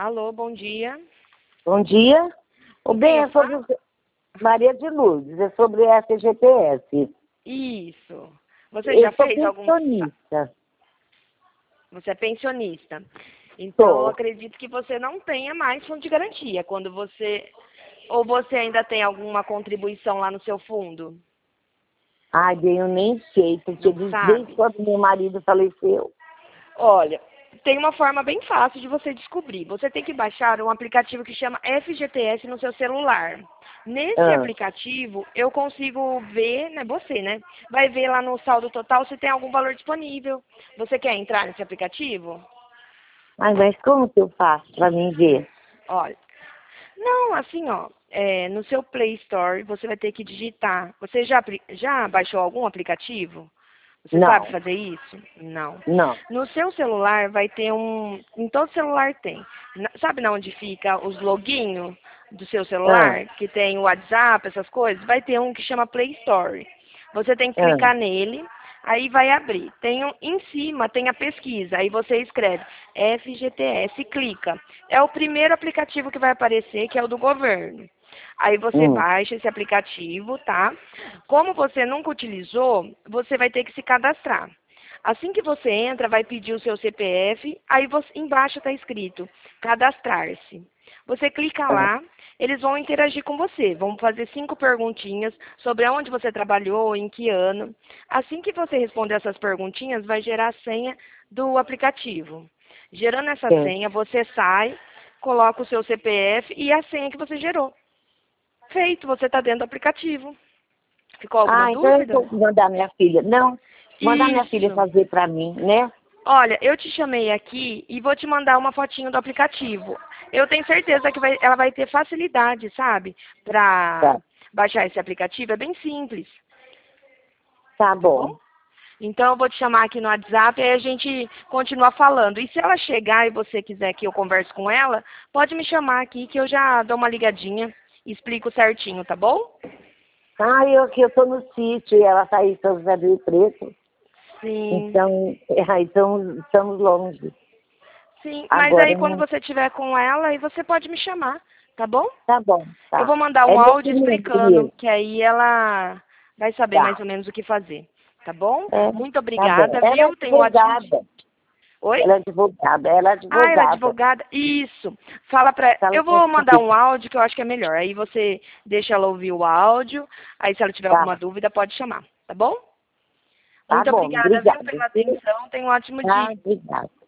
Alô, bom dia. Bom dia. O bem é sobre Maria de Lourdes, é sobre a FGTS. Isso. Você Eu já sou fez algum... pensionista. Você é pensionista. Então, eu Sou. acredito que você não tenha mais fundo de garantia. Quando você... Ou você ainda tem alguma contribuição lá no seu fundo? Ai, bem, eu nem sei, porque Não desde sabe? quando meu marido faleceu. Olha, tem uma forma bem fácil de você descobrir. Você tem que baixar um aplicativo que chama FGTS no seu celular. Nesse Ah, aplicativo, eu consigo ver, né, você, né? Vai ver lá no saldo total se tem algum valor disponível. Você quer entrar nesse aplicativo? mas como que eu faço para mim ver? Olha, não, assim, ó, no seu Play Store você vai ter que digitar. Você já baixou algum aplicativo? Você sabe Não, fazer isso? Não. não. No seu celular vai ter em todo celular tem. Sabe na onde fica os loginhos do seu Ah, celular, que tem o WhatsApp, essas coisas? Vai ter um que chama Play Store. Você tem que ah, clicar nele, aí vai abrir. Em cima tem a pesquisa, aí você escreve FGTS, clica. É o primeiro aplicativo que vai aparecer, que é o do governo. Aí você hum, baixa esse aplicativo, tá? Como você nunca utilizou, você vai ter que se cadastrar. Assim que você entra, vai pedir o seu CPF, aí embaixo está escrito cadastrar-se. Você clica ah, lá, eles vão interagir com você, vão fazer 5 perguntinhas sobre onde você trabalhou, em que ano. Assim que você responder essas perguntinhas, vai gerar a senha do aplicativo. Gerando essa sim. senha, você sai, coloca o seu CPF e a senha que você gerou. Feito, você está dentro do aplicativo. Ficou alguma Ah, então eu dúvida? vou mandar minha filha. Não, mandar minha filha Isso. fazer para mim, né? Olha, eu te chamei aqui e vou te mandar uma fotinho do aplicativo. Eu tenho certeza que ela vai ter facilidade, sabe? Para Tá, baixar esse aplicativo. É bem simples, tá tá bom? bom. Então eu vou te chamar aqui no WhatsApp e a gente continua falando. E se ela chegar e você quiser que eu converse com ela, pode me chamar aqui que eu já dou uma ligadinha e explico certinho, tá bom? Ah, eu aqui eu tô no sítio e ela tá aí em São José do Rio Preto. Sim. Então, estamos longe. Sim, mas Agora aí quando não. você tiver com ela, aí você pode me chamar, tá bom? Tá bom, Eu vou tá. mandar É um nesse áudio número explicando, mesmo. que aí ela vai saber mais Tá. ou menos o que fazer, tá bom? É, Muito tá bom. obrigada, Ela é viu? Tenha um ótimo dia. advogada. Oi? Ela é advogada. Ela é Ah, ela é advogada. advogada? Isso. Fala pra... Fala Eu pra vou mandar você. um áudio que eu acho que é melhor. Aí você deixa ela ouvir o áudio. Aí se ela tiver Tá. alguma dúvida, pode chamar, tá bom? Tá Muito bom. obrigada, viu, Obrigada. pela atenção. Tenha um ótimo Tá, dia. obrigada.